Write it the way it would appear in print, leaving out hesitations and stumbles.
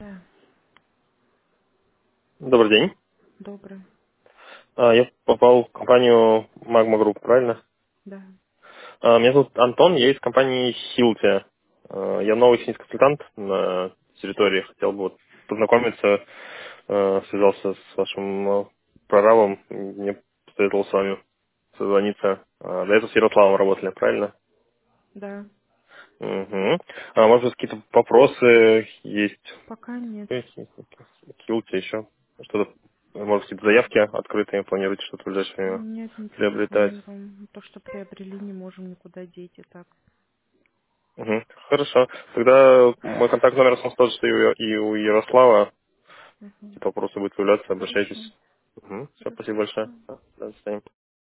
Да, Добрый день. добрый. Я попал в компанию Magma Group, правильно? Да, Меня зовут Антон, я из компании Hilti. Я новый консультант на территории. Хотел бы вот познакомиться, связался с вашим прорабом. Мне посоветовал с вами созвониться. До этого с Ярославом работали, правильно? да. Угу. Может быть, какие-то вопросы есть? Пока нет. Hilti еще? Что-то, может, какие-то заявки открытые, планируете что-то в ближайшее время Нет, ничего не приобретать? планируем. То, что приобрели, не можем никуда деть и так. Мгм. Хорошо. Тогда мой контакт номер остался что и у Ярослава. Мгм. Какие-то вопросы будут появляться, Хорошо, обращайтесь. Все, хорошо. спасибо большое. Да, до свидания.